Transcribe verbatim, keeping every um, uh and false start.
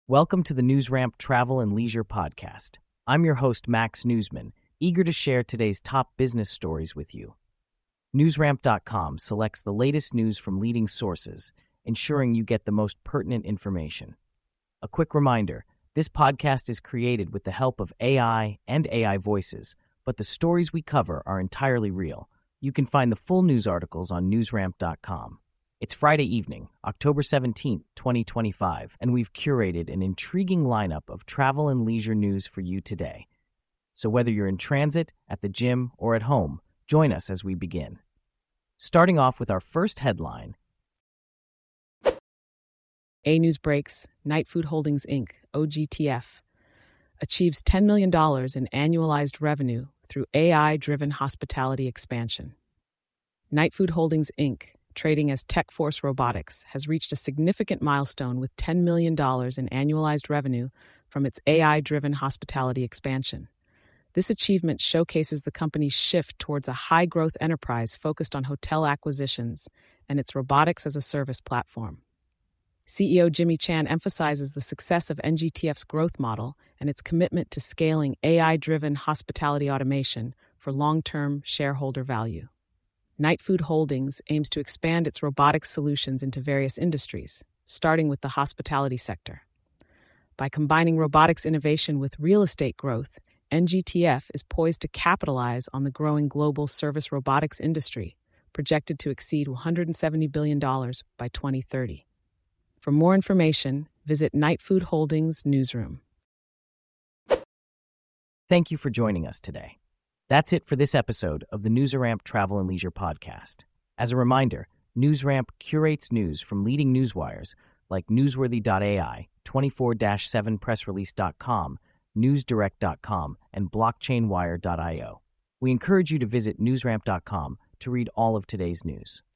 Welcome to the NewsRamp Travel and Leisure Podcast. I'm your host, Max Newsman, eager to share today's top business stories with you. NewsRamp dot com selects the latest news from leading sources, ensuring you get the most pertinent information. A quick reminder, this podcast is created with the help of A I and A I voices, but the stories we cover are entirely real. You can find the full news articles on NewsRamp dot com. It's Friday evening, October seventeenth, twenty twenty-five, and we've curated an intriguing lineup of travel and leisure news for you today. So whether you're in transit, at the gym, or at home, join us as we begin. Starting off with our first headline. A News breaks, Knight Food Holdings, Incorporated, O G T F, achieves ten million dollars in annualized revenue through A I-driven hospitality expansion. Knight Food Holdings, Incorporated, trading as TechForce Robotics, has reached a significant milestone with ten million dollars in annualized revenue from its A I-driven hospitality expansion. This achievement showcases the company's shift towards a high-growth enterprise focused on hotel acquisitions and its robotics-as-a-service platform. C E O Jimmy Chan emphasizes the success of N G T F's growth model and its commitment to scaling A I-driven hospitality automation for long-term shareholder value. Knight Food Holdings aims to expand its robotics solutions into various industries, starting with the hospitality sector. By combining robotics innovation with real estate growth, N G T F is poised to capitalize on the growing global service robotics industry, projected to exceed one hundred seventy billion dollars by twenty thirty. For more information, visit Knight Food Holdings Newsroom. Thank you for joining us today. That's it for this episode of the NewsRamp Travel and Leisure Podcast. As a reminder, NewsRamp curates news from leading newswires like newsworthy dot A I, twenty-four seven press release dot com, newsdirect dot com, and blockchain wire dot io. We encourage you to visit newsramp dot com to read all of today's news.